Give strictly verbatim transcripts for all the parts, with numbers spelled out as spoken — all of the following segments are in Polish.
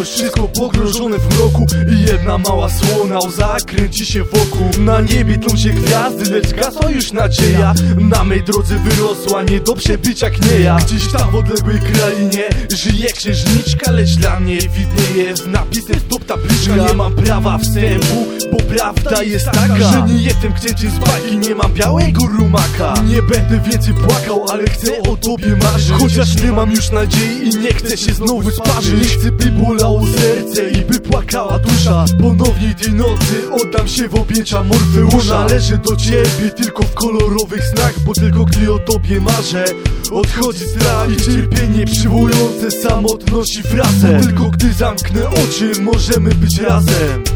Całość, wszystko pogrążone w mroku i jedna mała słona łza kręci się wokół. Na niebie tlą się gwiazdy, lecz gasła już nadzieja. Na mej drodze wyrosła nie do przebycia knieja. Gdzieś tam w odległej krainie żyje księżniczka, lecz dla mnie widnieje z napisem stop tabliczka. Nie mam prawa wstępu, bo prawda jest taka, że nie jestem księciem z bajki, nie mam białego rumaka. Nie będę więcej płakał, ale chcę o tobie marzyć, chociaż nie mam już nadziei i nie chcę się znowu sparzyć. Nie chcę, by bolało serce i by płakała dusza. Ponownie tej nocy oddam się w objęcia Morfeusza. Należę do ciebie tylko w kolorowych snach, bo tylko gdy o tobie marzę odchodzi strach i cierpienie przywołujące samotność i wracę. Tylko gdy zamknę oczy możemy być razem.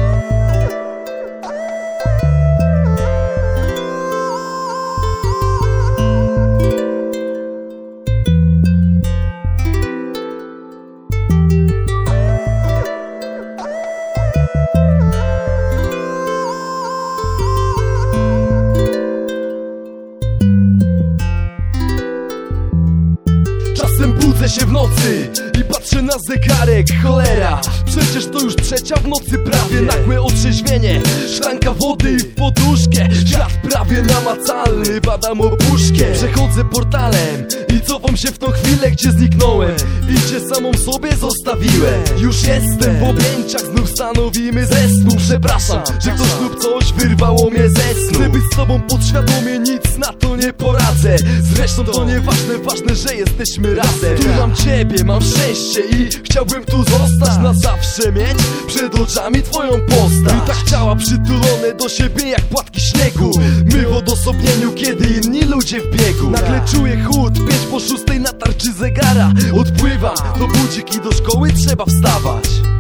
Czasem budzę się w nocy i patrzę na zegarek, cholera, przecież to już trzecia w nocy prawie. Nagłe otrzeźwienie, szklanka wody w poduszkę. Świat prawie namacalny, badam opuszkę. Przechodzę portalem i cofam się w tą chwilę, gdzie zniknąłem i cię samą sobie zostawiłem. Już jestem w objęciach, znów stanowimy zespół. Przepraszam, że ktoś lub coś wyrwało mnie ze snu. Chcę być z tobą podświadomie, nic na to nie poradzę. Zresztą to nieważne, ważne, że jesteśmy razem. Tu mam ciebie, mam szczęście i chciałbym tu zostać na zawsze, mieć przed oczami twoją postać. I tak ciała przytulone do siebie jak płatki śniegu. My w odosobnieniu, kiedy inni ludzie w biegu. Nagle czuję chłód, pięć po szóstej na tarczy zegara. Odpływam do budzik i do szkoły trzeba wstawać.